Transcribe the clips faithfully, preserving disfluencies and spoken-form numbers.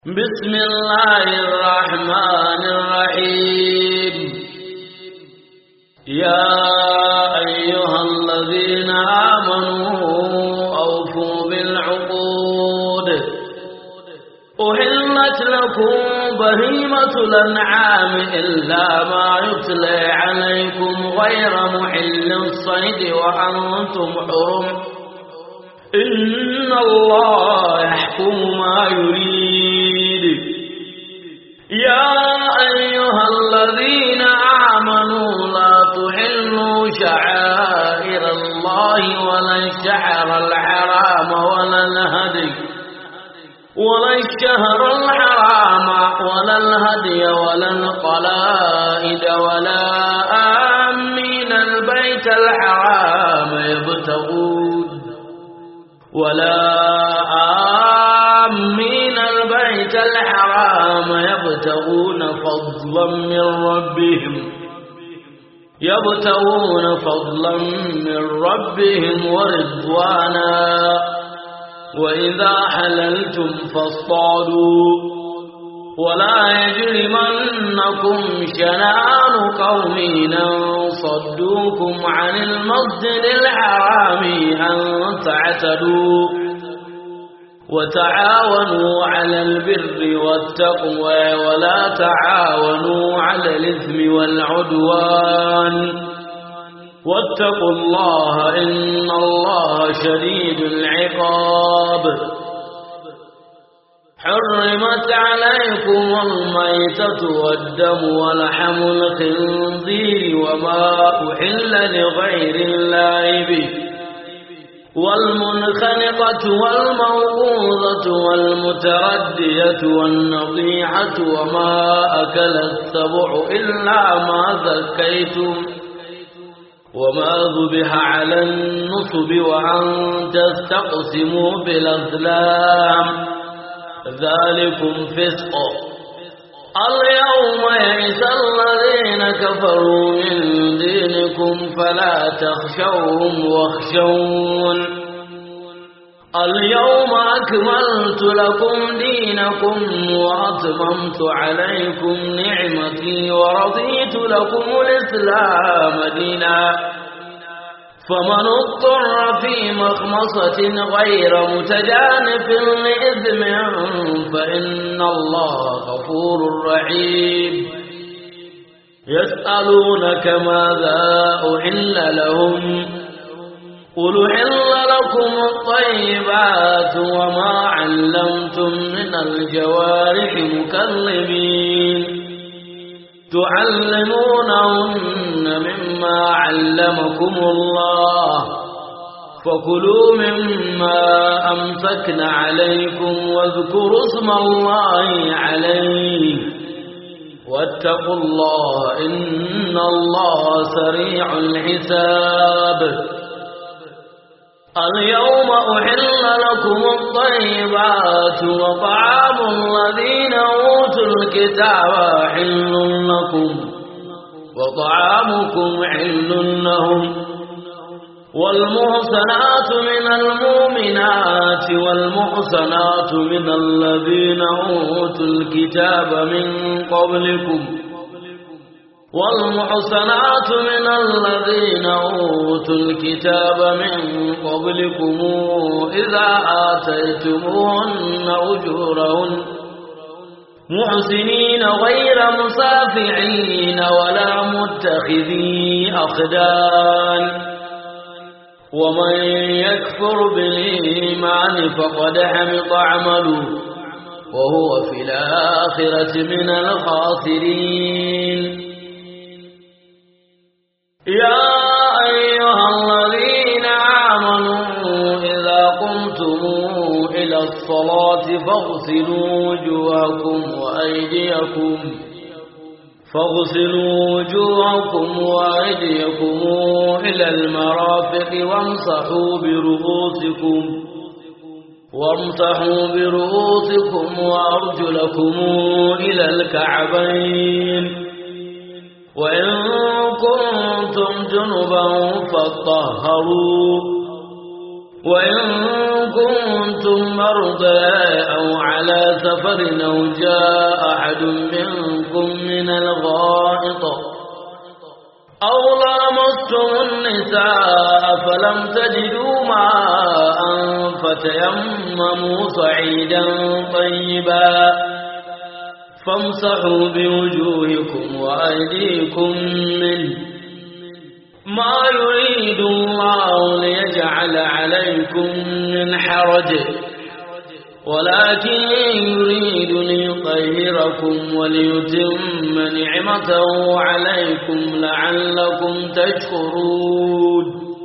بسم الله الرحمن الرحيم. يا أيها الذين آمنوا أوفوا بالعقود. أحلت لكم بهيمة الأنعام إلا ما يتلى عليكم غير محل الصيد وأنتم حرم. إن الله يحكم ما يريد. يا أيها الذين آمنوا لا تحلوا شعائر الله ولا الشهر الحرام ولا الهدي ولا الشهر الحرام ولا الهدي ولا القلائد ولا آمين البيت الحرام يبتغون ولا آمين البيت الحرام يبتغون فضلا من ربهم يبتغون فضلا من ربهم ورضوانا. وإذا حللتم فاصطادوا ولا يجرمنكم شنآن قوم أن صدوكم عن المسجد الحرام أن تعتدوا. وتعاونوا على البر والتقوى ولا تعاونوا على الإثم والعدوان. واتقوا الله إن الله شديد العقاب. حرمت عليكم الميتة والدم ولحم الخنزير وما أحل لغير الله به والمنخنقة والموقوذة والمتردية والنطيحة وما أكل السبع إلا ما ذكيتم وما ذبح على النصب وأن تستقسموا بالأزلام ذلكم فسق. اليوم يئس الذين كفروا من دينكم فلا تخشوهم واخشون. اليوم أكملت لكم دينكم وأتممت عليكم نعمتي ورضيت لكم الإسلام دينا. فمن اضطر في مخمصة غير متجانف لإثم فإن الله غفور رحيم. يسألونك ماذا أحل لهم قل أحل لكم الطيبات وما علمتم من الجوارح مكلمين تعلمونهن مما علمكم الله فكلوا مما أمسكن عليكم واذكروا اسم الله عليه واتقوا الله إن الله سريع الحساب. اليوم أحل لكم الطيبات وطعام الذين أوتوا الكتاب حل لكم وطعامكم حل لهم. والمحصنات من المؤمنات والمحصنات من الذين أوتوا الكتاب من قبلكم والمحصنات من الذين أوتوا الكتاب من قبلكم إذا آتيتموهن أجورهن محسنين غير مسافعين ولا متخذي أخدان. ومن يكفر بالإيمان فقد حبط عمله وهو في الآخرة من الخاسرين. يا أيها الذين آمنوا إذا قمتم إلى الصلاة فاغسلوا وجوهكم وأيديكم فاغسلوا وجوهكم وأيديكم إلى المرافق وامسحوا برؤوسكم وامسحوا برؤوسكم وأرجلكم إلى الكعبين. وإن كنتم جنبا فاطهروا وإن كنتم مرضى أو على سفر أو جاء أحد منكم من الغائط أو لامستم النساء فلم تجدوا ماء فتيمموا صعيدا طيبا فامسحوا بوجوهكم وأيديكم منه ما يريد الله ليجعل عليكم من حرج ولكن يريد ليطهركم وليتم نعمته عليكم لعلكم تشكرون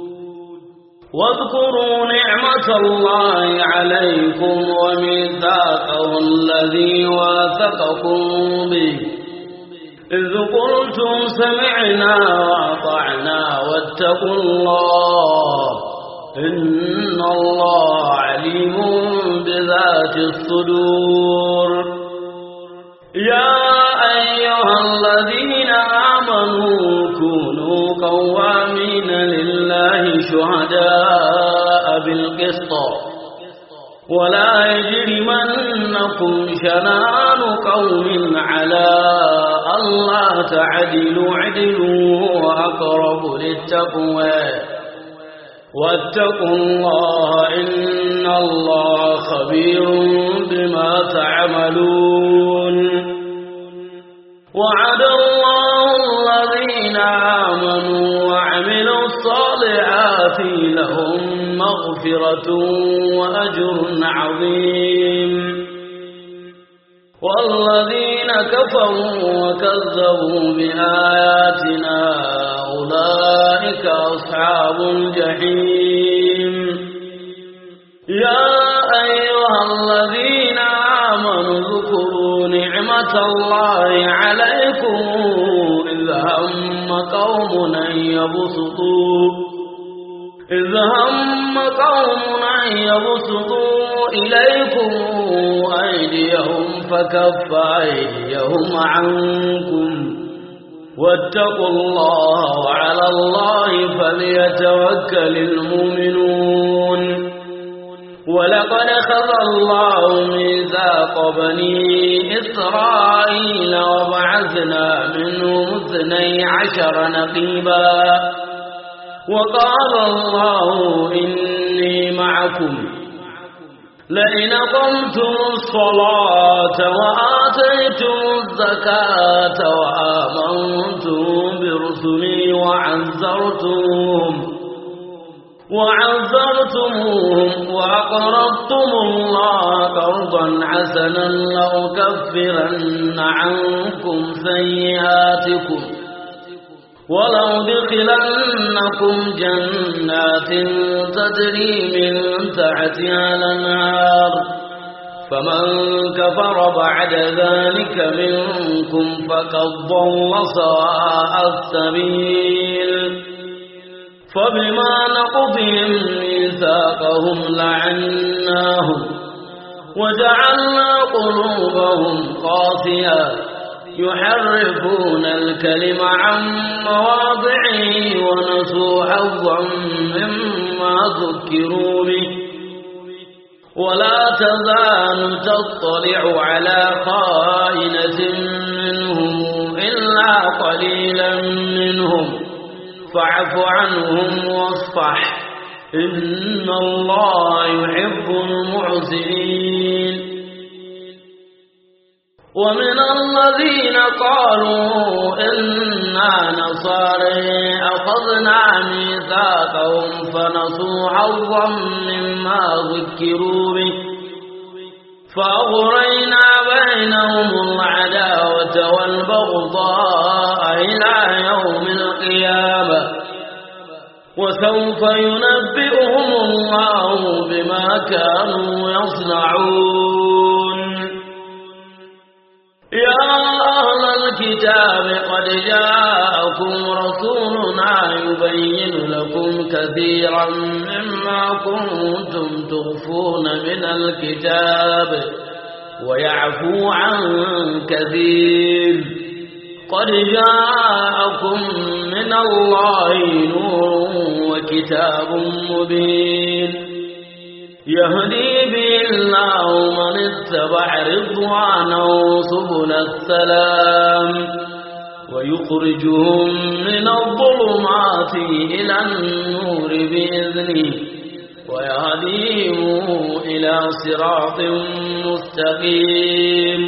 واذكروا نعمة الله عليكم وميثاقه الذي واثقكم به إذ قلتم سمعنا وأطعنا واتقوا الله إن الله عليم بذات الصدور يا أيها الذين آمنوا كونوا قوامين لله شهداء بالقسط ولا يجرمنكم شنآن قوم على ألا تعدلوا اعدلوا وأقرب للتقوى واتقوا الله إن الله خبير بما تعملون وعد الله الذين آمنوا وعملوا الصالحات لهم مغفرة وأجر عظيم والذين كفروا وكذبوا بآياتنا أولئك أصحاب الجحيم يا أيها الذين آمنوا اذكروا نعمة الله عليكم إذ هم قوم أن يبسطوا إذ هم قوم أن يبسطوا إليكم أيديهم فكف أيديهم عنكم واتقوا الله وعلى الله فليتوكل المؤمنون ولقد أخذ الله ميثاق بني إسرائيل وبعثنا منهم اثني عشر نقيبا وقال الله إني معكم لئن أقمتم الصلاة وآتيتم الزكاة وآمنتم برسلي وعزرتم وعزرتموهم وأقرضتم الله قرضا حسنا لأكفرن عنكم سيئاتكم ولأدخلنكم جنات تجري من تحتها الأنهار فمن كفر بعد ذلك منكم فقد ضل سواء السبيل فبما نقضهم ميثاقهم لعناهم وجعلنا قلوبهم قاسية يحرفون الكلم عن مواضعه ونسوا حظا مما ذكروا به ولا تزال تطلع على خائنة منهم إلا قليلا منهم فاعف عنهم واصفح إن الله يحب المحسنين ومن الذين قالوا إنا نصارى أخذنا ميثاقهم فنسوا حظا مما ذكروا به فأغرينا بينهم العداوة والبغضاء إلى يوم القيامة وسوف ينبئهم الله بما كانوا يصنعون يا أهل الكتاب قد جاءكم رسولنا يبين لكم كثيرا مما كنتم تخفون من الكتاب ويعفو عن كثير قد جاءكم من الله نور وكتاب مبين يهدي به الله من اتبع رضوانه سبل السلام ويخرجهم من الظلمات إلى النور بإذنه ويهديهم إلى صراط مستقيم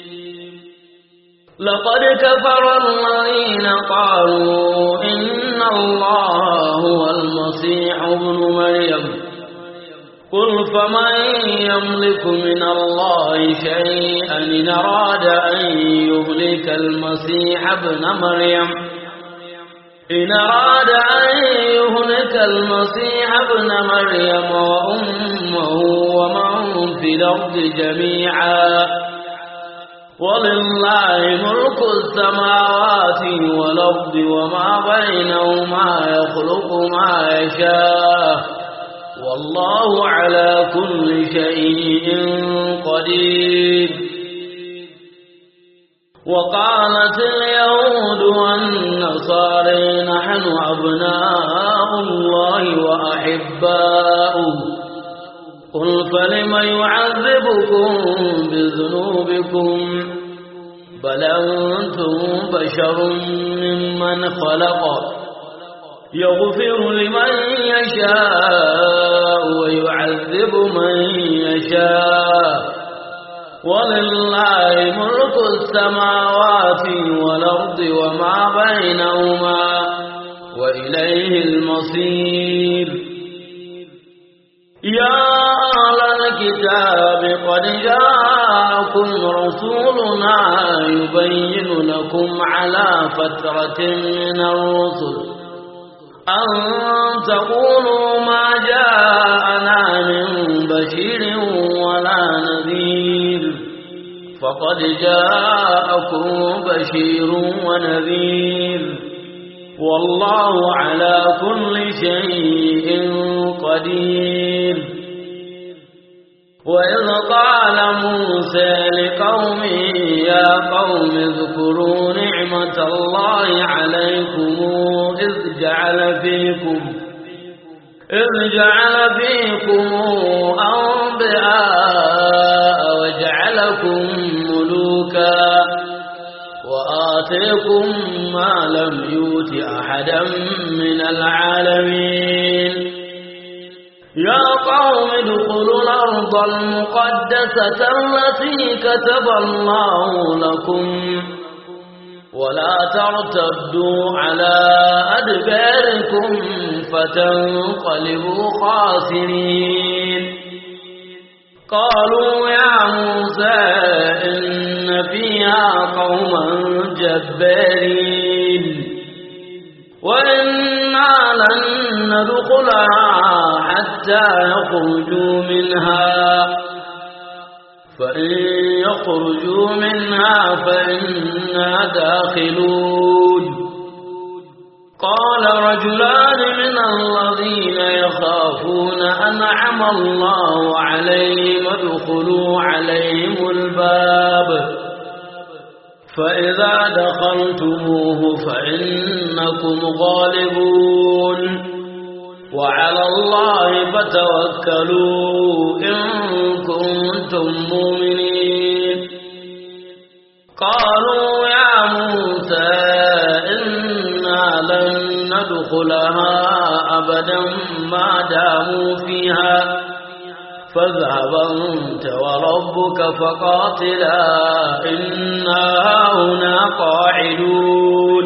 لقد كفر الذين قالوا إن الله هو المسيح ابن مريم قل فمن يملك من الله شيئا إن أراد أن يهلك المسيح ابن مريم إن أراد أن يهلك المسيح ابن مريم وأمه ومن في الأرض جميعا ولله ملك السماوات والأرض وما بينهما يخلق ما يشاء والله على كل شيء قدير وقالت اليهود والنصارى نحن أبناء الله وأحباؤه قل فلم يعذبكم بذنوبكم بل أنتم بشر ممن خلق يغفر لمن يشاء ويعذب من يشاء ولله ملك السماوات والأرض وما بينهما وإليه المصير يا أهل الكتاب قد جاءكم رسولنا يبين لكم على فترة من الرسل أن تقولوا ما جاءنا من بشير ولا نذير فقد جاءكم بشير ونذير والله على كل شيء قدير وإذ قال موسى لقومه يا قوم اذكروا نعمة الله عليكم إذ جعل فيكم إذ جعل فيكم أنبياء وجعلكم ملوكا وآتيكم ما لم يؤت أحدا من العالمين يا قوم ادخلوا الأرض المقدسة التي كتب الله لكم ولا ترتدوا على أدباركم فتنقلبوا خاسرين قالوا يا موسى إن فيها قوما جبارين وإنا لن ندخلها حتى يخرجوا منها فإن يخرجوا منها فإنا داخلون قال رجلان من الذين يخافون أنعم الله عليهم ادخلوا عليهم الباب فإذا دخلتموه فإنكم غالبون وعلى الله فتوكلوا إن كنتم مؤمنين قالوا يا موسى إنا لن ندخلها أبدا ما داموا فيها فاذهب أنت وربك فقاتلا إنا هنا قاعدون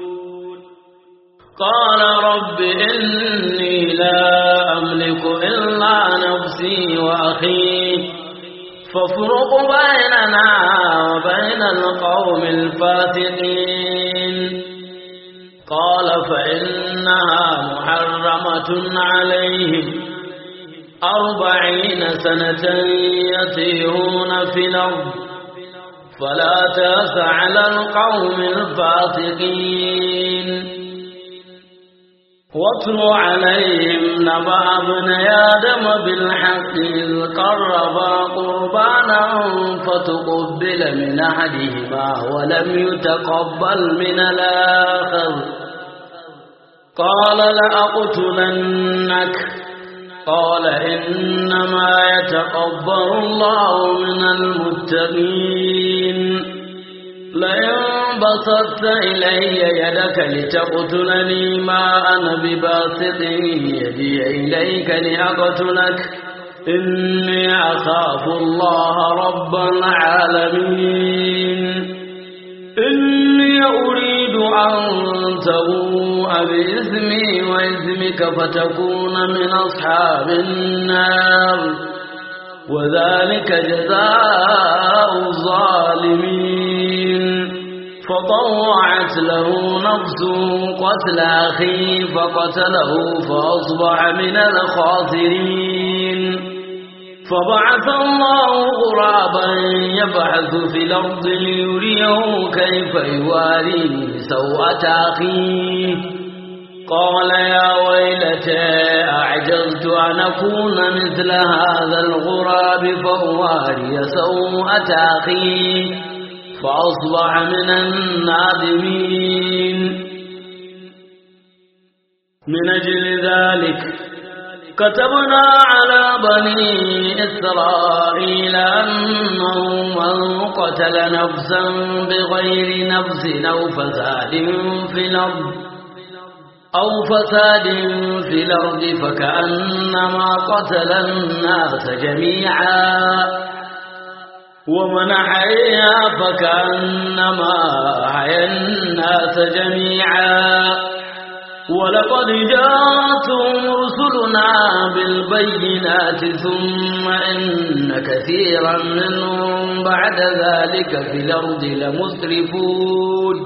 قال رب إني لا أملك إلا نفسي وأخي فافرق بيننا وبين القوم الفاسقين قال فإنها محرمة عليهم أربعين سنة يتيهون في الأرض فلا تأس على القوم الفاسقين واتل عليهم نبأ ابني آدم بالحق إذ قربا قربانا فتقبل من أحدهما ولم يتقبل من الآخر قال لأقتلنك قال إنما يتقبل الله من المتقين لئن بسطت إلي يدك لتقتلني ما أنا بباسط يدي إليك لأقتلك إني أخاف الله رب العالمين إني أريد أن تبوء بإثمي وإثمك فتكون من أصحاب النار وذلك جزاء الظالمين فطوعت له نفسه قتل أخيه فقتله فأصبح من الخاسرين فبعث الله غرابا يبحث في الأرض ليريه كيف يواري سوءة أخيه قال يا ويلتى أعجزت أن أكون مثل هذا الغراب فأواري سوءة أخيه فأصبح من النادمين من أجل ذلك كتبنا على بني إسرائيل أنه من قتل نفسا بغير نفس أو فساد في الأرض أو فساد في الأرض فكأنما قتل الناس جميعا ومن أحيا فكأنما أحيا الناس جميعا ولقد جاءتهم رسلنا بالبينات ثم إن كثيرا منهم بعد ذلك في الأرض لمسرفون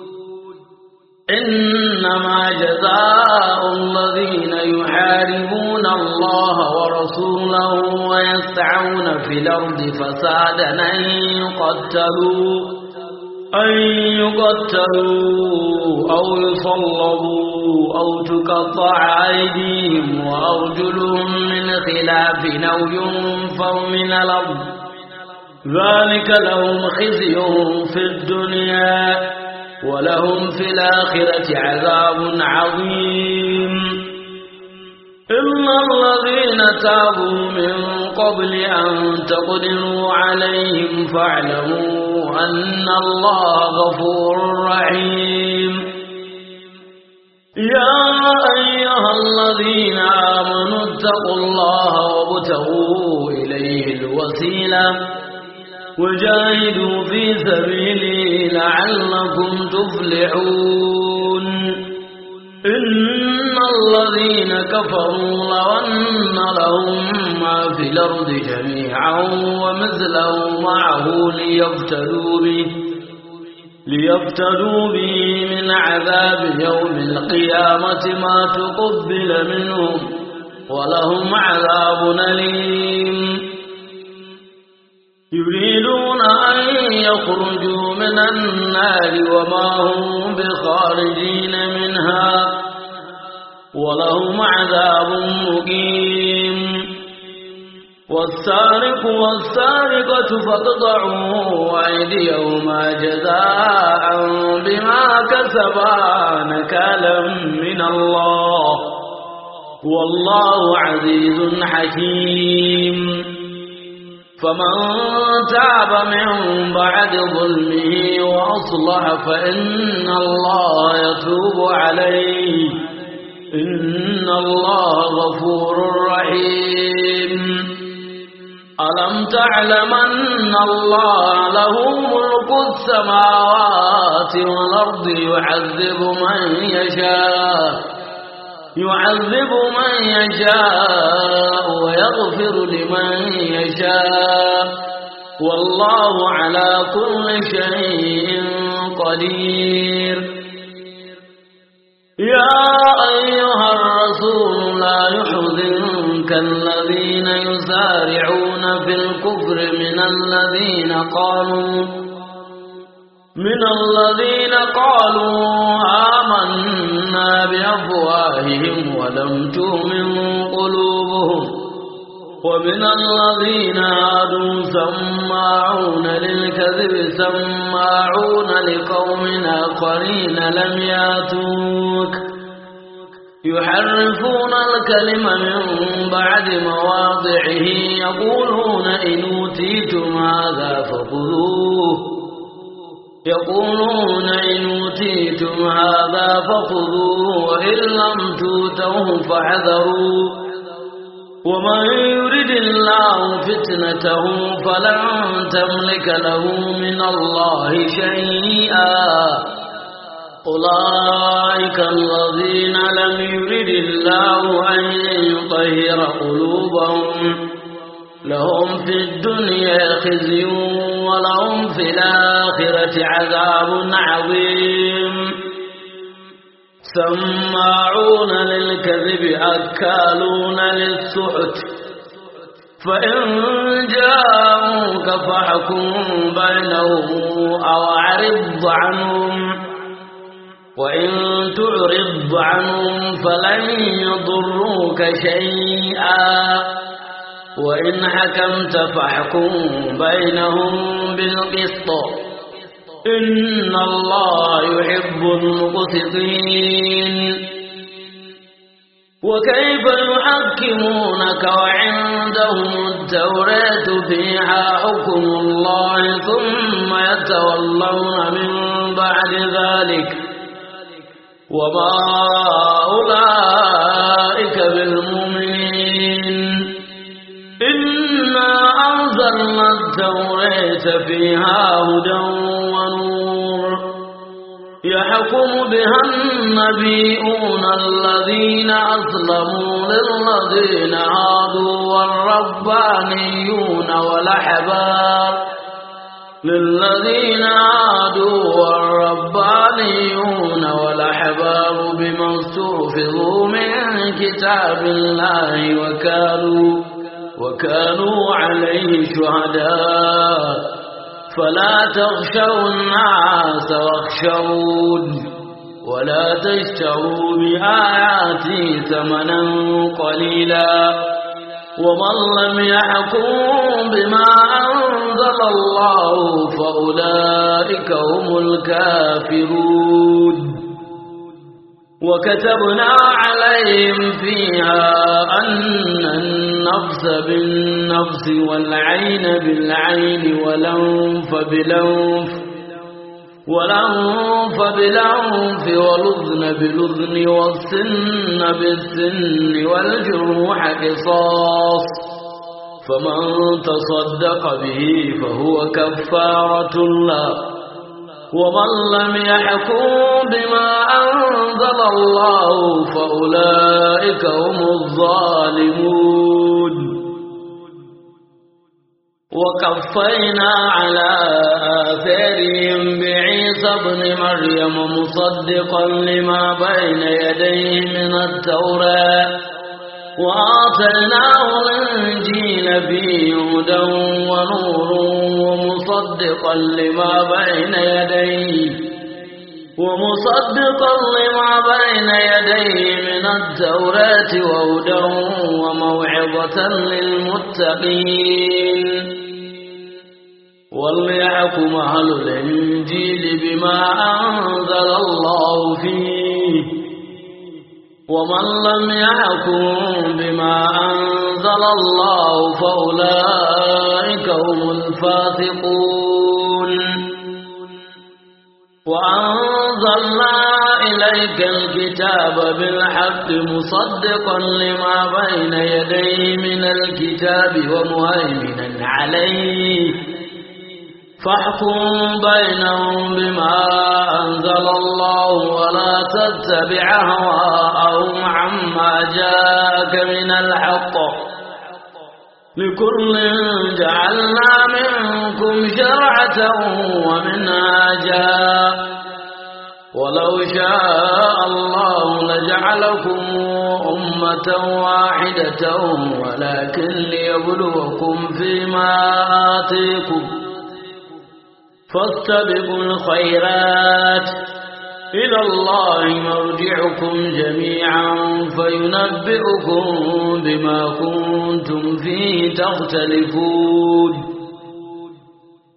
إنما جزاء الذين يحاربون الله ورسوله ويسعون في الأرض فسادا أن يقتلوا أن يقتلوا أو يصلبوا أو تقطع أيديهم وأرجلهم من خلاف أو ينفوا من الأرض ذلك لهم خزي في الدنيا ولهم في الآخرة عذاب عظيم إلا الذين تابوا من قبل أن تقدروا عليهم فاعلموا أن الله غفور رحيم يا أيها الذين آمنوا اتقوا الله وابتغوا إليه الوسيلة وجاهدوا في سبيله لعلكم تفلحون إن الذين كفروا لو أن لهم ما في الأرض جميعا ومثله معه ليفتدوا به ليفتدوا به من عذاب يوم القيامة ما تقبل منهم ولهم عذاب أليم يريدون أن يخرجوا من النار وما هم بخارجين منها ولهم عذاب مقيم والسارق والسارقة فاقطعوا أيديهما جزاء بما كسبا نكالا من الله والله عزيز حكيم فمن تاب من بعد ظلمه وأصلح فإن الله يتوب عليه إن الله غفور رحيم ألم تعلم أن الله له ملك السماوات والأرض يعذب من يشاء يعذب من يشاء ويغفر لمن يشاء والله على كل شيء قدير يا أيها الرسول لا يحزنك الذين يسارعون في الكفر من الذين قالوا من الذين قالوا آمنا بأفواههم ولم تؤمن قلوبهم ومن الذين هادوا سماعون للكذب سماعون لقوم آخرين لم ياتوك يحرفون الكلم من بعد مواضعه يقولون إن أوتيتم هذا فخذوه يقولون إن أوتيتم هذا فخذوه وإن لم تؤتوه فاحذروا ومن يرد الله فتنته فلن تملك له من الله شيئا أولئك الذين لم يرد الله أن يطهر قلوبهم لهم في الدنيا خزي ولهم في الآخرة عذاب عظيم سماعون للكذب أكالون للسحت فإن جاءوك فاحكم بينهم أو أعرض عنهم وإن تعرض عنهم فلن يضروك شيئا وإن حكمت فاحكم بينهم بالقسط إن الله يحب المقسطين وكيف يحكمونك وعندهم التوراة فيها حكم الله ثم يتولون من بعد ذلك وما أولئك بالمؤمنين إنا أنزلنا التوراة فيها هدى ونور يحكم بها النبيون الذين أسلموا للذين هادوا والربانيون والأحبار للذين هادوا والربانيون والأحبار بما استحفظوا من كتاب الله وكانوا وكانوا عليه شهداء فلا تخشوا الناس واخشون ولا تشتروا بآياتي ثمنا قليلا ومن لم يحكم بما أنزل الله فأولئك هم الكافرون وكتبنا عليهم فيها أن النفس بالنفس والعين بالعين والأنف بالأنف والأنف بالأنف والأذن بالأذن والسن بالسن والجروح قصاص فمن تصدق به فهو كفارة له ومن لم يحكم بما أنزل الله فأولئك هم الظالمون وكفينا على آثارهم بعيسى ابن مريم مصدقا لما بين يديه من التوراة وآتيناه الإنجيل فيه هدى ونور ومصدقا لما بين يديه ومصدقا لما بين يديه من التوراة وهدى وموعظة للمتقين وليحكم أهل الإنجيل بما أنزل الله فيه ومن لم يحكم بما أنزل الله فأولئك هم الفاسقون وأنزلنا إليك الكتاب بالحق مصدقا لما بين يديه من الكتاب ومهيمنا عليه فاحكم بينهم بما أنزل الله ولا تتبع هواءهم عما جاءك من الحق لكل جعلنا منكم شرعة ومنهاجا ولو شاء الله لجعلكم أمة واحدة ولكن ليبلوكم فيما آتيكم فاستبقوا الخيرات إلى الله مرجعكم جميعا فينبئكم بما كنتم فيه تختلفون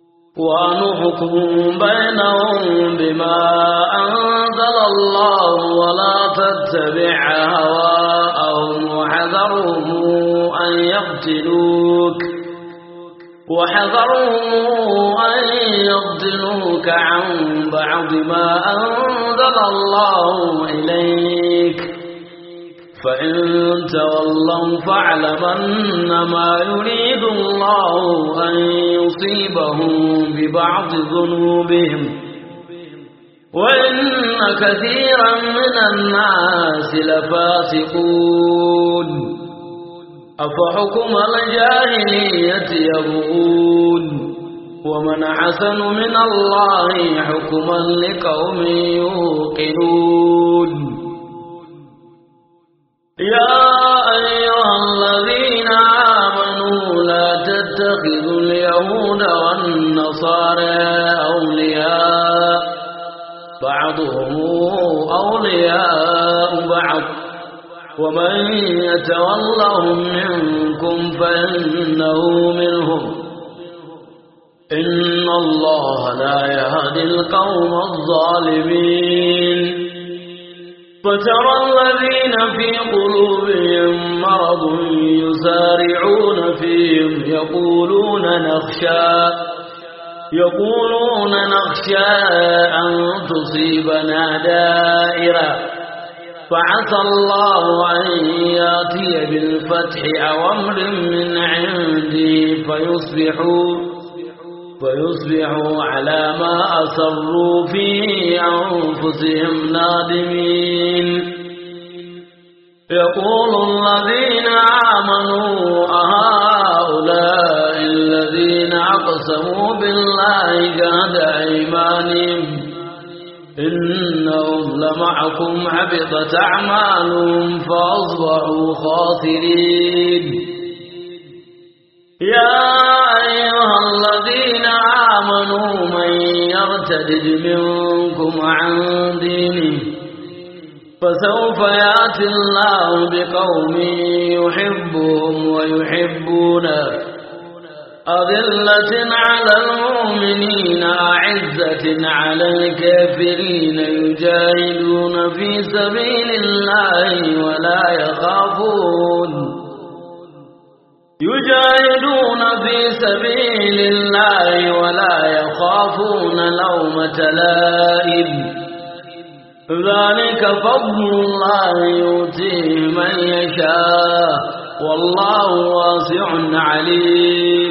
ونحكم بينهم بما أنزل الله ولا تتبع هواءهم وحذرهم أن يفتنوك وحذرهم أن يفتنوك عن بعض ما أنزل الله إليك فإن تولوا فاعلم أنما يريد الله أن يصيبهم ببعض ذنوبهم وإن كثيرا من الناس لفاسقون أفحكم الجاهلية يبغون ومن أحسن من الله حكما لقوم يوقنون يا أيها الذين آمنوا لا تتخذوا اليهود والنصارى أولياء بعضهم أولياء بعض ومن يتولهم منكم فإنه منهم إن الله لا يهدي القوم الظالمين فترى الذين في قلوبهم مرض يسارعون فيهم يقولون نخشى يقولون نخشى أن تصيبنا دائرة فعسى الله أن يأتي بالفتح أو أمر من عنده فيصبحوا فيصبحوا على ما أسروا في أنفسهم نادمين يقول الذين آمنوا أهؤلاء الذين أقسموا بالله جهد أيمانهم إنهم لمعكم حبطت أعمالهم فأصبحوا خاسرين يا أيها الذين آمنوا من يرتد منكم عن دينه فسوف يأتي الله بقوم يحبهم ويحبونه أذلة على المؤمنين أعزة على الكافرين يجاهدون في سبيل الله ولا يخافون يجاهدون في سبيل الله ولا يخافون لومة لائم ذلك فضل الله يؤتيه من يشاء والله واسع عليم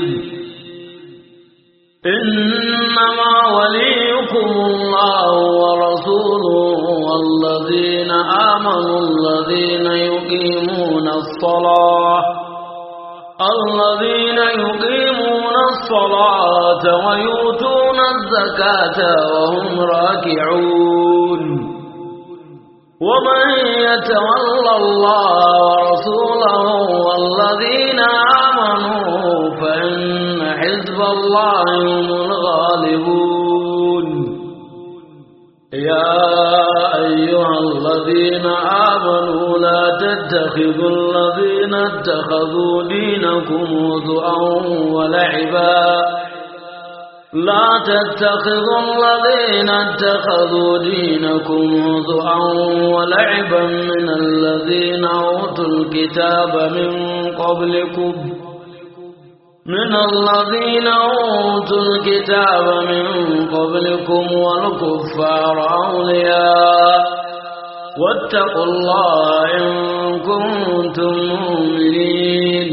إنما وليكم الله ورسوله والذين آمنوا الذين يقيمون الصلاة الذين يقيمون الصلاة ويؤتون الزكاة وهم راكعون ومن يتولى الله ورسوله والذين آمنوا فإن حزب الله هم الغالبون يا أيها الذين آمنوا لا تتخذوا الذين اتخذوا دينكم هزؤا ولعبا لا تتخذوا الذين اتخذوا دينكم هزؤا ولعبا من الذين أوتوا الكتاب من قبلكم من الذين أوتوا الكتاب من قبلكم والكفار أولياء واتقوا الله إن كنتم مؤمنين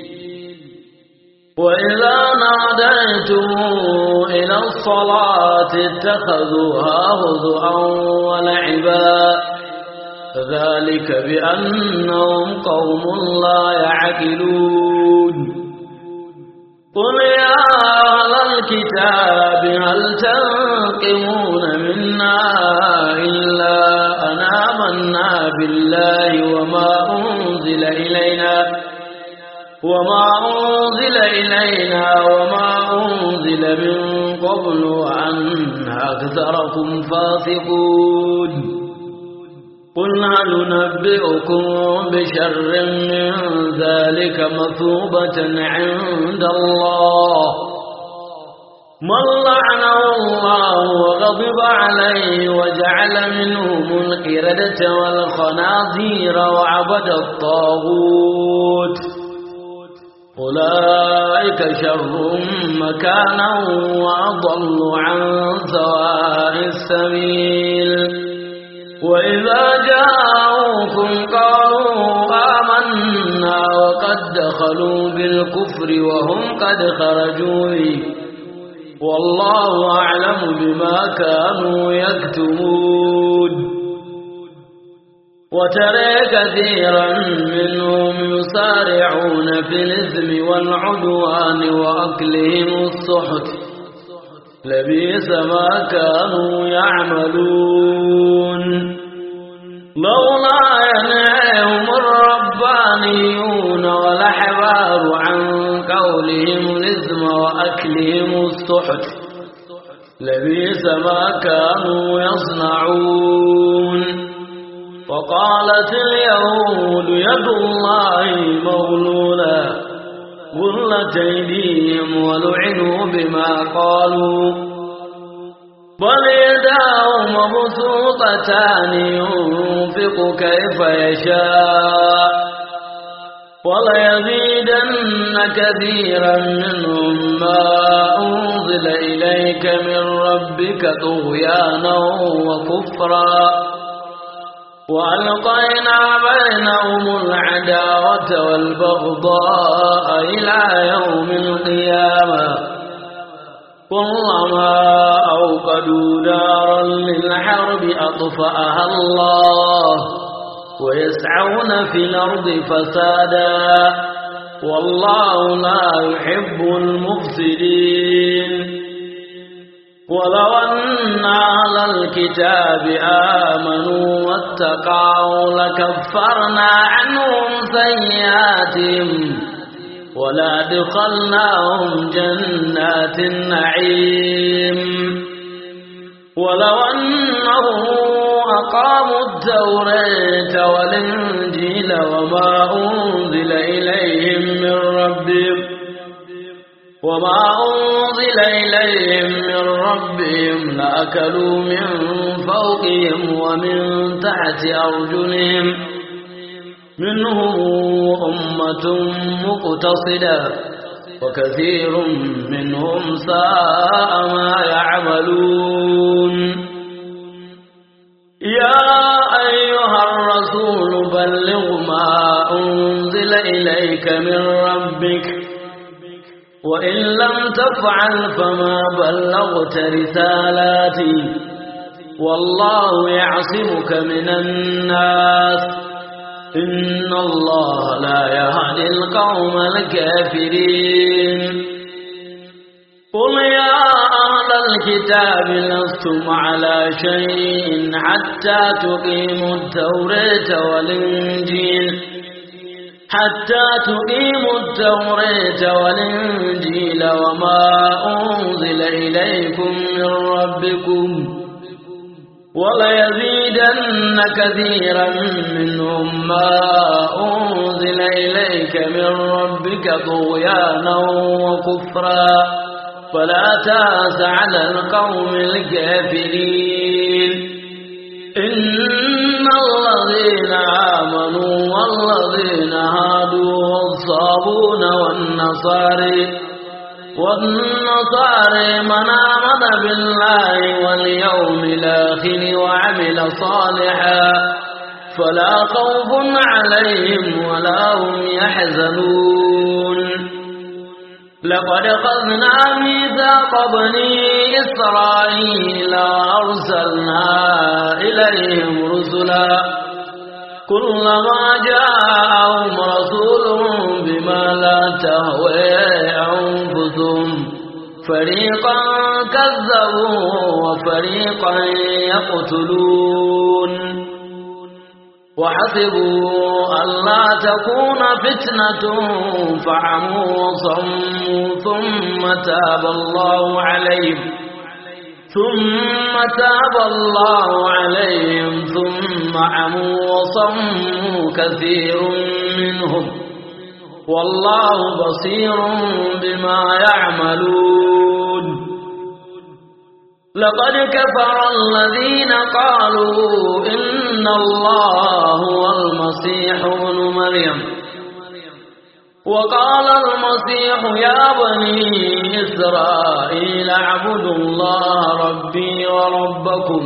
وإذا ناديتم إلى الصلاة اتخذوها هزؤا ولعبا ذلك بأنهم قوم لا يعقلون قل يا أهل الكتاب هل تنقمون منا إلا أن آمنا بالله وما أنزل إلينا وما أنزل إلينا وما أنزل من قبل وأن أكثركم فاسقون قل هل ننبئكم بشر من ذلك مثوبة عند الله من لعنه الله وغضب عليه وجعل منهم القردة والخنازير وعبد الطاغوت أولئك شر مكانا وأضل عن سواء السبيل وإذا جاءوكم قالوا آمنا وقد دخلوا بالكفر وهم قد خرجوا به والله أعلم بما كانوا يكتمون وترى كثيرا منهم يسارعون في الإثم والعدوان وأكلهم السحت لبئس ما كانوا يعملون لولا ينهاهم الربانيون والأحبار عن قولهم الإثم وأكلهم السحت لبئس ما كانوا يصنعون وقالت اليهود يد الله مغلولة غلت أيديهم ولعنوا بما قالوا بل يداه مبسوطتان ينفق كيف يشاء وليزيدن كثيرا منهم ما أنزل إليك من ربك طغيانا وكفرا وألقينا بينهم العداوة والبغضاء إلى يوم القيامة كلما أوقدوا نارا للحرب أطفأها الله ويسعون في الأرض فسادا والله لا يحب المفسدين ولو أن أهل الكتاب آمنوا واتقوا لكفرنا عنهم سيئاتهم ولأدخلناهم جنات النعيم ولو أنهم أقاموا التوراة والإنجيل وما أنزل إليهم من ربهم وما أنزل إليهم من ربهم لأكلوا من فوقهم ومن تحت أرجلهم منهم أمة مقتصدة وكثير منهم ساء ما يعملون يا أيها الرسول بلغ ما أنزل إليك من ربك وإن لم تفعل فما بلغت رسالاتي والله يعصمك من الناس إن الله لا يهدي القوم الكافرين قل يا أهل الكتاب لستم على شيء حتى تقيموا التوراة والإنجيل حتى تقيموا التوراة والإنجيل وما أنزل إليكم من ربكم وليزيدن كثيرا منهم ما أنزل إليك من ربك طغيانا وكفرا فلا تأس على القوم الكافرين إن الذين آمنوا والذين هادوا والصابون والنصارى والنصارى من آمن بالله واليوم الآخر وعمل صالحا فلا خوف عليهم ولا هم يحزنون لقد أخذنا ميثاق بني إسرائيل وأرسلنا إليهم رسلا كلما جاءهم رسول بما لا تهوى أنفسهم فريقا كذبوا وفريقا يقتلون وحسبوا ألا تكون فتنة فعموا وصموا ثم تاب الله عليهم ثم تاب الله عليهم ثم عموا وصموا كثير منهم والله بصير بما يعملون لقد كفر الذين قالوا إن الله هو المسيح ابن مريم وقال المسيح يا بني إسرائيل اعبدوا الله ربي وربكم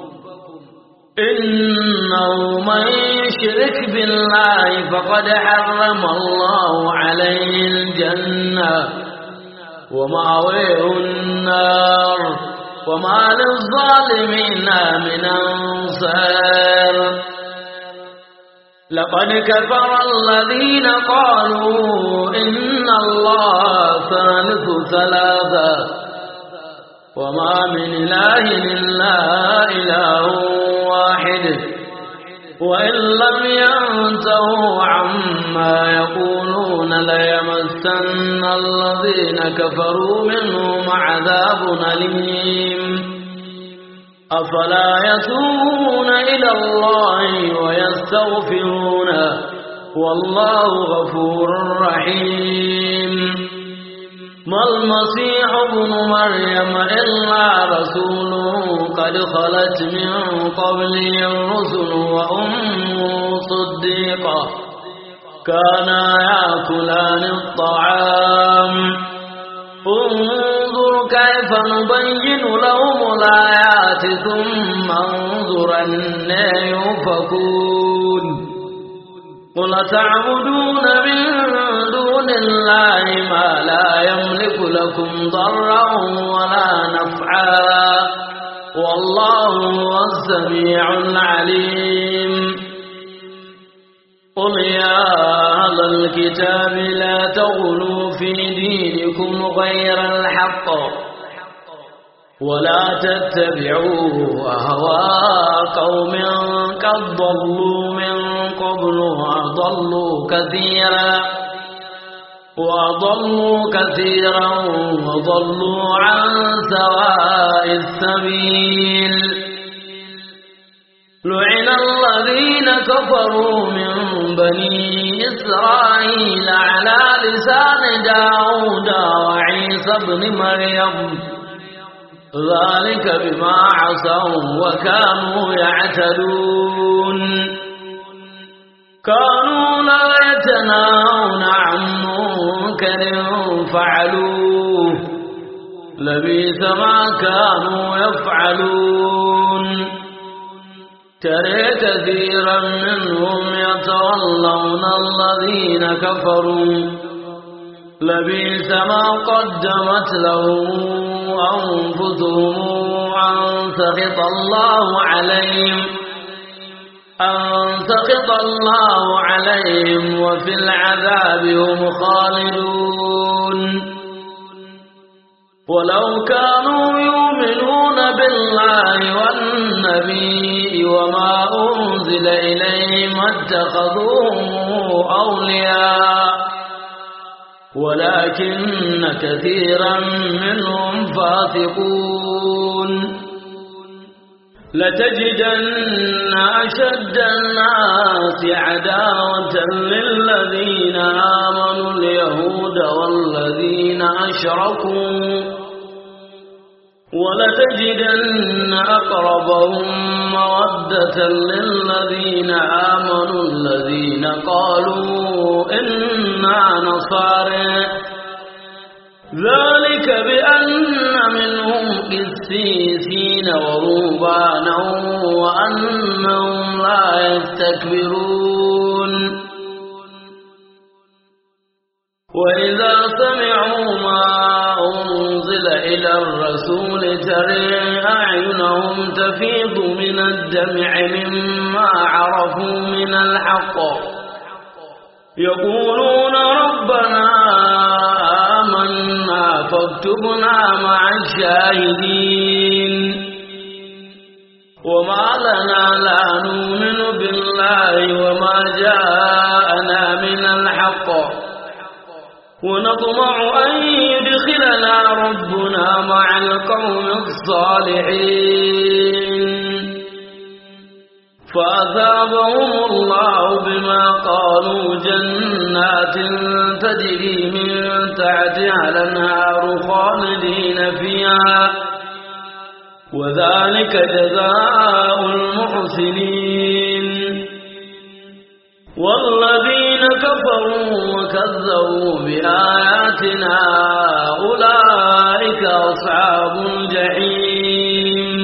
إنه من يشرك بالله فقد حرم الله عليه الجنة ومأويه النار وما للظالمين من أنصار لقد كفر الذين قالوا إن الله ثالث ثلاثة وما من إله إلا إله واحد وإن لم ينتهوا عما يقولون ليمسن الذين كفروا منهم عذاب أليم أفلا يتوبون إلى الله ويستغفرونه والله غفور رحيم ما المسيح ابن مريم إلا رسول قد خلت من قبله الرسل وأمه صديقة كانا يأكلان الطعام انظر كيف نبين لهم الآيات ثم انظر أنى يؤفكون قل تعبدون من دون الله ما لا يملك لكم ضرا ولا نفعا والله هو السميع العليم قل يا أهل الكتاب لا تغلوا في دينكم غير الحق ولا تتبعوا أهواء قوم قد ضلوا من قبل وأضلوا كثيرا وأضلوا كثيرا وضلوا عن سواء السبيل لعن الذين كفروا من بني إسرائيل على لسان داود وعيسى بن مريم ذلك بما عصوا وكانوا يعتدون كانوا لا يتناهون عن منكر فعلوه لبئس ما كانوا يفعلون ترى كثيرا منهم يتولون الذين كفروا لبئس ما قدمت لهم أنفسهم أن سخط الله عليهم أن سخط الله عليهم وفي العذاب هم خالدون ولو كانوا يؤمنون بالله والنبي وما أنزل إليه ما اتخذوهم أولياء ولكن كثيرا منهم فاسقون لتجدن أشد الناس عداوة للذين آمنوا اليهود والذين أشركوا ولتجدن أقربهم مودة للذين آمنوا الذين قالوا إنا نصارى ذلك بأن منهم قسيسين ورهبانا وأنهم لا يستكبرون وإذا سمعوا ما أنزل إلى الرسول ترى أعينهم تفيض من الدمع مما عرفوا من الحق يقولون ربنا آمنا فاكتبنا مع الشاهدين وما لنا لا نؤمن بالله وما جاءنا من الحق ونطمع أن يدخلنا ربنا مع القوم الصالحين فأثابهم الله بما قالوا جنات تجري من تحتها الأنهار خالدين فيها وذلك جزاء المحسنين. والذين كفروا وكذبوا بآياتنا أولئك أصحاب الجحيم.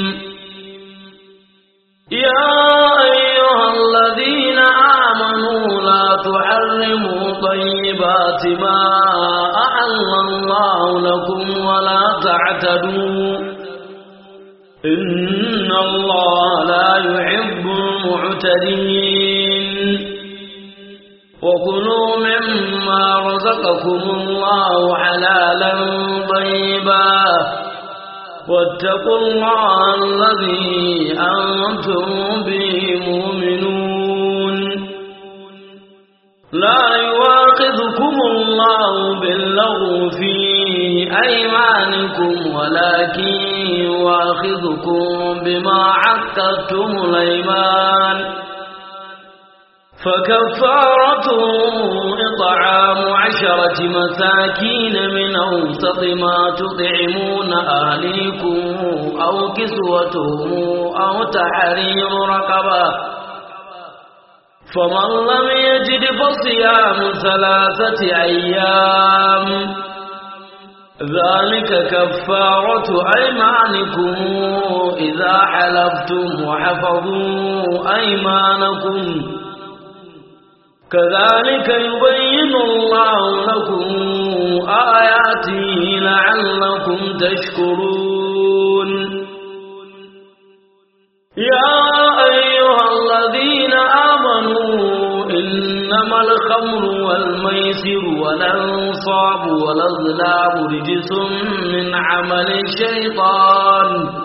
يا أيها الذين آمنوا لا تحرموا طيبات ما أحل الله لكم ولا تعتدوا إن الله لا يحب المعتدين. وكلوا مما رزقكم الله حلالا طيبا واتقوا الله الذي أنتم به مؤمنون. لا يواخذكم الله باللغو في أيمانكم ولكن يواخذكم بما عقدتم الأيمان فكفارته إطعام عشرة مساكين من أوسط ما تطعمون أهليكم أو كسوتهم أو تحرير رقبة فمن لم يجد فصيام ثلاثة أيام ذلك كفارة أيمانكم إذا حلفتم وحفظوا أيمانكم كذلك يبين الله لكم آياته لعلكم تشكرون. يا أيها الذين آمنوا إنما الخمر والميسر والأنصاب والأزلام رجس من عمل الشيطان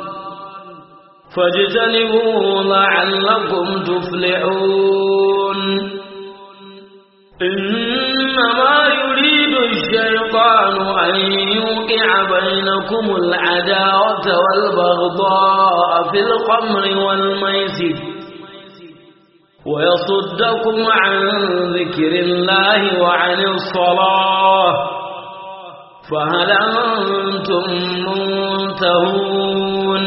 فاجتنبوه لعلكم تفلحون. إنما يريد الشيطان أن يوقع بينكم العداوة والبغضاء في الخمر والميسر ويصدكم عن ذكر الله وعن الصلاة فهل أنتم منتهون.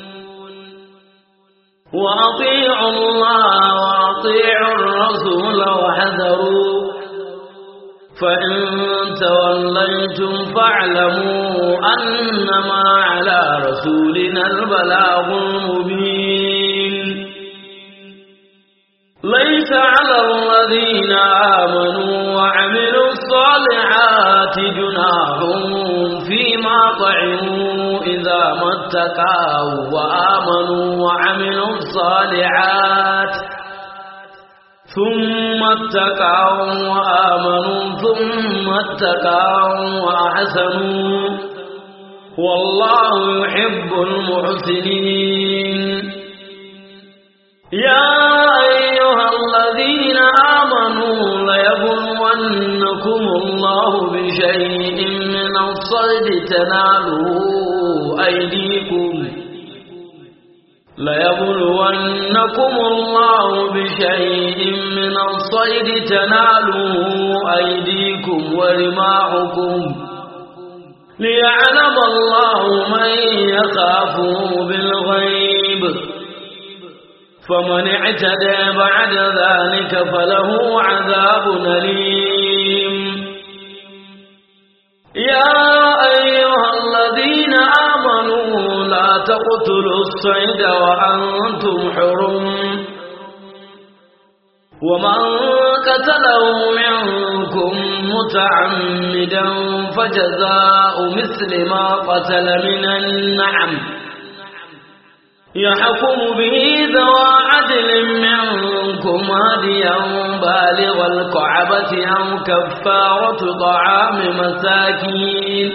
وأطيعوا الله وأطيعوا الرسول وحذروا فإن توليتم فاعلموا أنما على رسولنا البلاغ المبين. ليس على الذين آمنوا وعملوا الصالحات جناح فيما طعموا إذا ما اتقوا وآمنوا وعملوا الصالحات ثم اتقوا وآمنوا ثم اتقوا وأحسنوا والله يحب المحسنين. يا أيها الذين آمنوا ليبلونكم الله بشيء من الصيد تناله أيديكم ليبلونكم الله بشيء من الصيد تناله أيديكم ورماحكم ليعلم الله من يخافه بالغيب فمن اعتدى بعد ذلك فله عذاب أليم. يا أيها الذين آمنوا لا تقتلوا الصيد وأنتم حرم ومن قتله منكم متعمدا فجزاء مثل ما قتل من النعم يحكم به ذوى عدل منكم هديا بالغ الكعبة أو كفارة طعام مساكين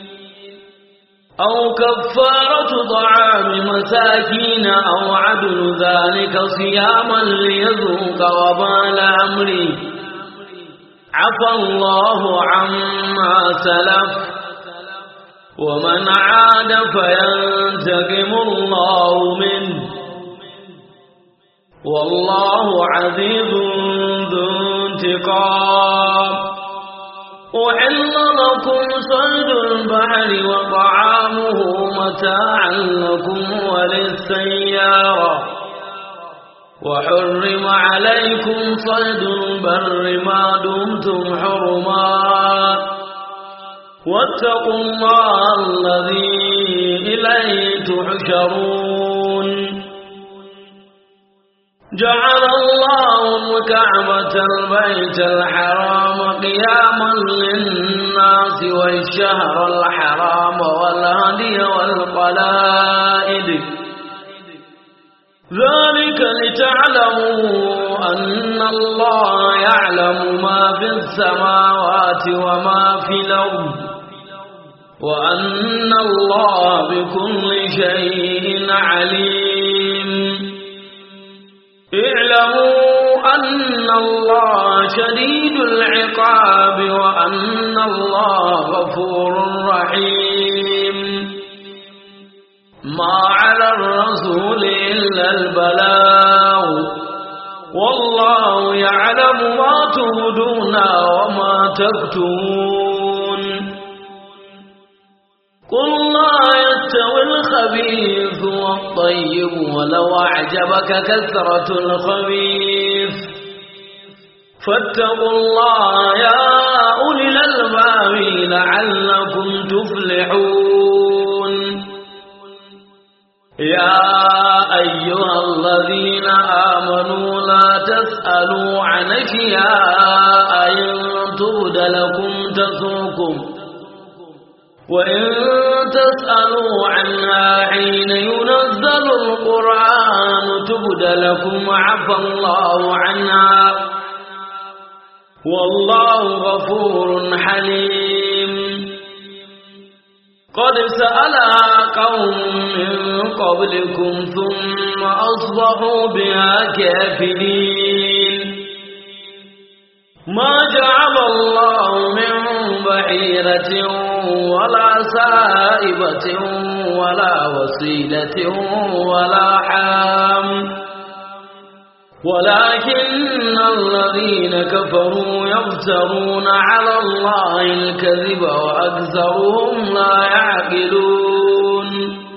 أو كفارة طعام مساكين أو عدل ذلك صياما ليذوق وبال أمره عفى الله عما سلف ومن عاد فينتقم الله منه والله عزيز ذو انتقام. أحل لكم صيد البحر وطعامه متاعا لكم وللسيارة وحرم عليكم صيد البر ما دمتم حرما واتقوا الله الذي إليه تحشرون جعل الله الكعبة البيت الحرام قياما للناس والشهر الحرام والهدي والقلائد ذلك لتعلموا أن الله يعلم ما في السماوات وما في الأرض وأن الله بكل شيء عليم اعلموا أن الله شديد العقاب وأن الله غفور رحيم ما على الرسول إلا البلاغ والله يعلم ما تبدون وما تكتمون قل لا يستوي الخبيث والطيب ولو أعجبك كثرة الخبيث فاتقوا الله يا أولي الألباب لعلكم تفلحون يا أيها الذين آمنوا لا تسألوا عن أشياء إن تبد لكم تسؤكم وإن تسألوا عنها حين ينزل القرآن تبد لكم عفى الله عنها والله غفور حليم قد سألها قوم من قبلكم ثم أصبحوا بها كافرين ما جعل الله من بحيرة ولا سائبة ولا وصيلة ولا حام ولكن الذين كفروا يفترون على الله الكذب وأكثرهم لا يعقلون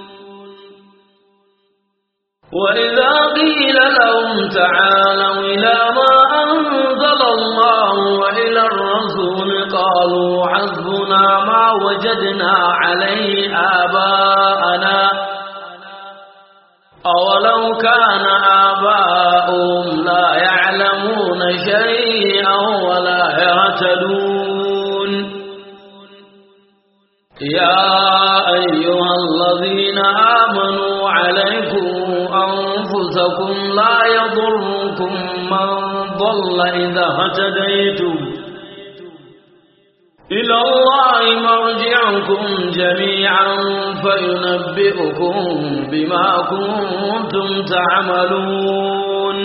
وإذا قيل لهم تعالوا إلى ما أنزل الله وإلى الرسول قالوا حسبنا ما وجدنا عليه آباءنا أولو كان آباؤهم لا يعلمون شيئا ولا يهتدون يا أيها الذين آمنوا عليكم أنفسكم لا يضركم من ضل إذا اهتديتم إلى الله مرجعكم جميعا فينبئكم بما كنتم تعملون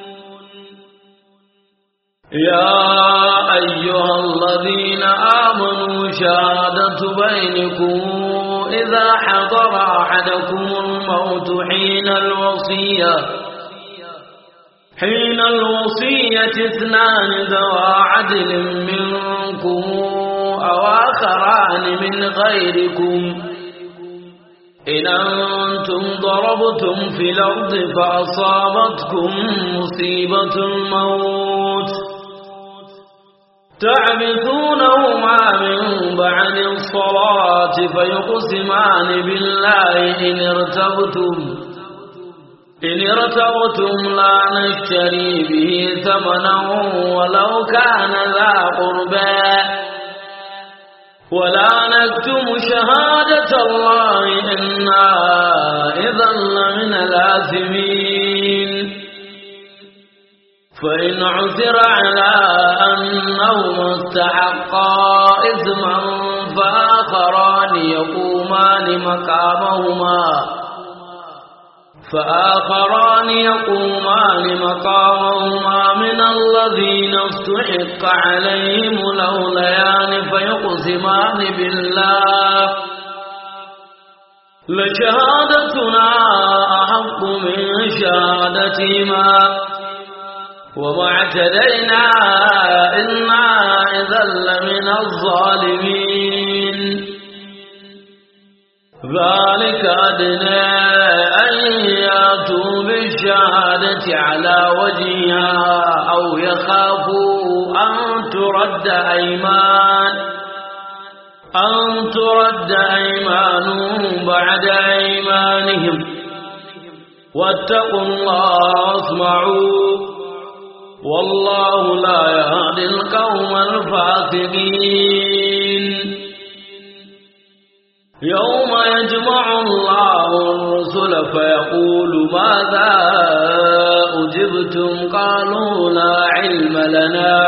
يا أيها الذين آمنوا شهادة بينكم إذا حضر أحدكم الموت حين الوصية حين الوصية اثنان ذوى عدل منكم أو آخران من غيركم إن أنتم ضربتم في الأرض فأصابتكم مصيبة الموت تعبثونهما من بعد الصلاة فيقسمان بالله إن ارتبتم إن ارتبتم لا نشتري به ثمنا ولو كان ذا قربى ولا نكتم شهادة الله إنا إذا لمن الآثمين فإن عثر على أنهما استحقا إثما فآخران يقومان مقامهما فآخران يقومان مقامهما من الذين استحق عليهم الأوليان فيقسمان بالله لشهادتنا أحق من شهادتهما وما اعتدينا إنا إذا لمن الظالمين ذلك أدنى أن يأتوا بالشهادة على وجهها أو يخافوا أن ترد أيمان أن ترد أيمان بعد أيمانهم واتقوا الله واسمعوا والله لا يهدي القوم الفاسقين يوم يجمع الله الرسل فيقول ماذا أجبتم قالوا لا علم لنا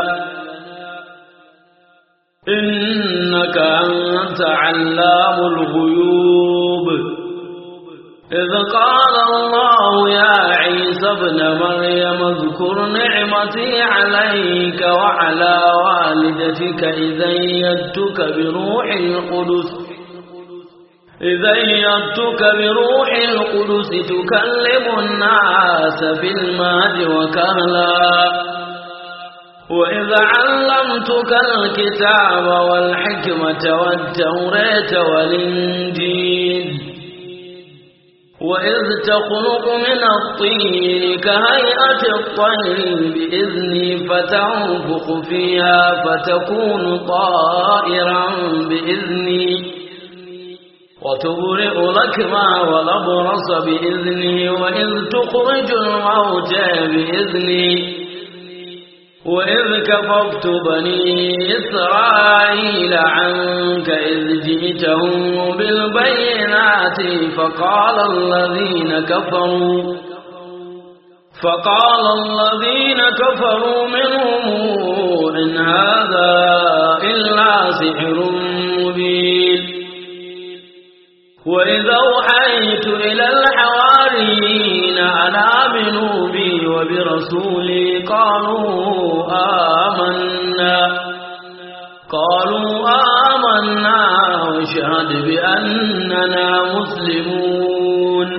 إنك أنت علام الغيوب إذ قال الله يا عيسى ابن مريم اذكر نعمتي عليك وعلى والدتك إذ أيدتك بروح القدس إذ أيدتك بروح القدس تكلم الناس في المهد وكهلا وإذ علمتك الكتاب والحكمة والتوراة والإنجيل وإذ تخلق من الطين كهيئة الطير بإذني فتنفخ فيها فتكون طائرا بإذني وتبرئ الأكمى والأبرص بإذني وإذ تخرج الموتى بإذني وإذ كففت بني إسرائيل عنك إذ جئتهم بالبينات فقال الذين كفروا فقال الذين كفروا منهم إن هذا إلا سحر مبين وإذا أوحيت إلى الحواريين أن آمنوا بي وبرسولي قالوا آمنا قالوا آمنا واشهد بأننا مسلمون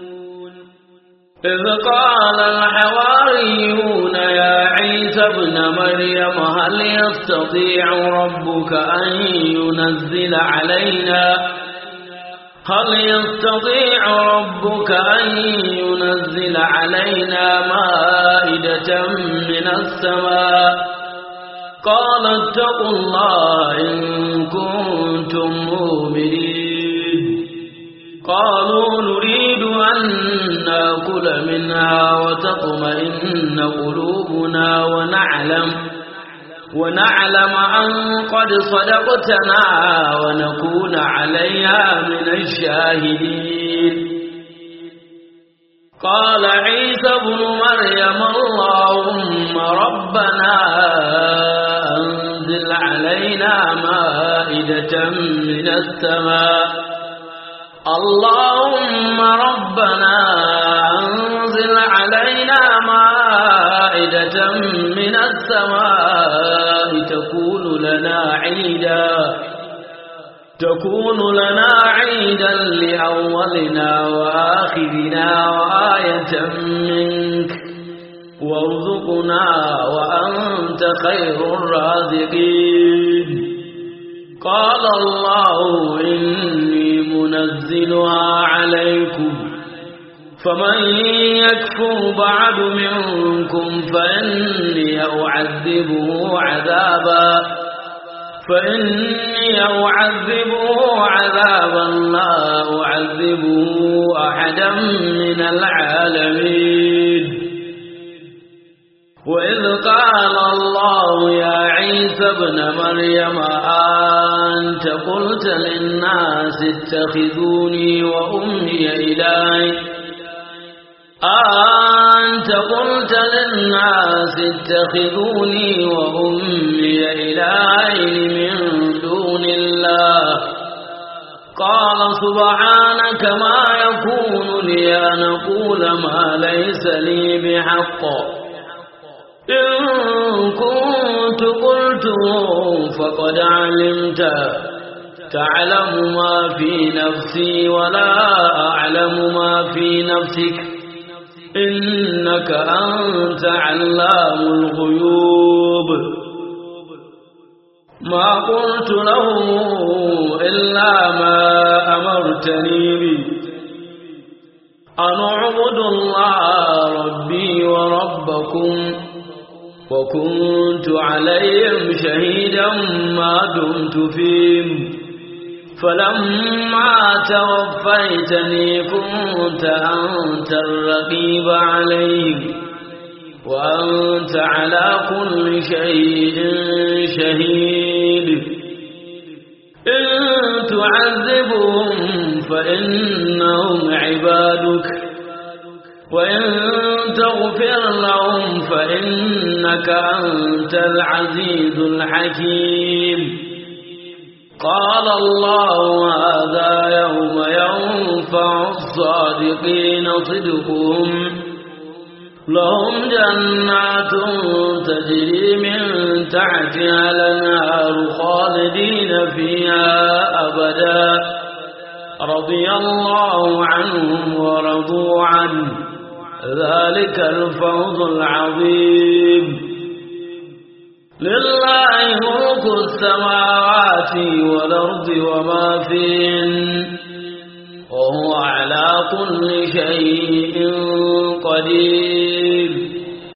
إذ قال الحواريون يا عيسى ابن مريم هل يستطيع ربك أن ينزل علينا هل يستطيع ربك أن ينزل علينا مائدة من السماء قال اتقوا الله إن كنتم مؤمنين قالوا نريد أن نأكل منها وتطمئن قلوبنا ونعلم ونعلم أن قد صدقتنا ونكون عليها من الشاهدين قال عيسى ابن مريم اللهم ربنا أنزل علينا مائدة من السماء اللهم ربنا أنزل علينا مائدة من السماء تكون لنا عيدا تكون لنا عيدا لأولنا وآخرنا وآية منك وارزقنا وأنت خير الرازقين قال الله إني منزلها عليكم فمن يكفر بعد منكم فإني أعذبه عذابا فإني أعذبه عذابا لا أعذبه أحدا من العالمين وإذ قال الله يا عيسى ابن مريم أنت قلت للناس اتخذوني وأمي إلهي أنت قلت للناس اتخذوني وأمي إلهي من دون الله قال سبحانك ما يكون لي أن أقول ما ليس لي بحق إن كنت قلته فقد علمت تعلم ما في نفسي ولا أعلم ما في نفسك إنك أنت علام الغيوب ما قلت له إلا ما أمرتني به أن اعبدوا الله ربي وربكم وكنت عليهم شهيدا ما دمت فيهم فلما توفيتني كنت أنت الرقيب عليهم وأنت على كل شيء شهيد إن تعذبهم فإنهم عبادك وإن تغفر لهم فإنك أنت العزيز الحكيم قال الله هذا يوم ينفع الصادقين صدقهم لهم جنات تجري من تحتها الأنهار خالدين فيها أبدا رضي الله عنهم ورضوا عنه ذلك الفوز العظيم لله ملك السماوات والأرض وما فيهن وهو على كل شيء قدير